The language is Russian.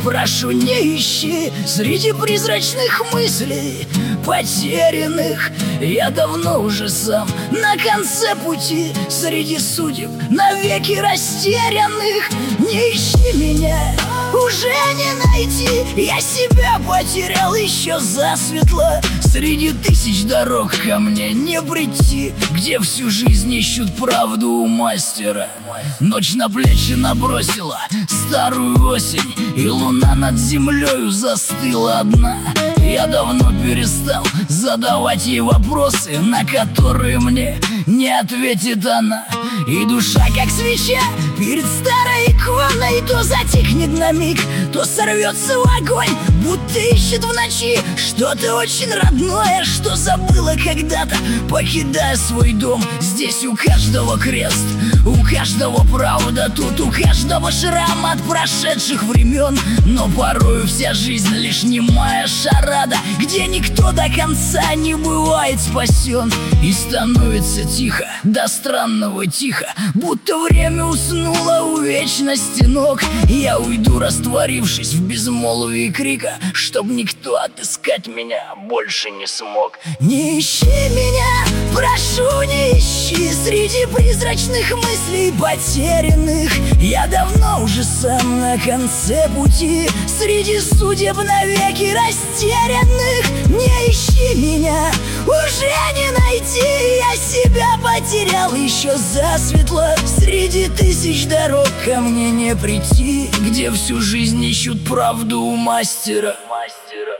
прошу, не ищи среди призрачных мыслей потерянных. Я давно уже сам на конце пути, среди судеб навеки растерянных. Не ищи меня, уже не найти, я себя потерял еще засветло. Среди тысяч дорог ко мне не прийти, где всю жизнь ищут правду у мастера. Ночь на плечи набросила старую осень, и луна над землею застыла одна. Я давно перестал задавать ей вопросы, на которые мне не ответит она. И душа, как свеча перед старой иконой, то затихнет на миг, то сорвется в огонь, будто ищет в ночи что-то очень родное, что забыла когда-то, покидая свой дом. Здесь у каждого крест, у каждого правда, тут у каждого шрам от прошедших времен. Но порою вся жизнь лишь немая шарада, где никто до конца не бывает спасен. И становится тихо, до странного тихо, будто время уснуло у вечности ног. Я уйду, растворившись в безмолвии крика, чтоб никто отыскать меня больше не смог. Не ищи меня, прошу, не ищи среди призрачных мыслей потерянных. Я давно уже сам на конце пути, среди судеб навеки растерянных. Не ищи меня, уже не найти, я себя потерял еще засветло. Среди тысяч дорог ко мне не прийти, где всю жизнь ищут правду у мастера.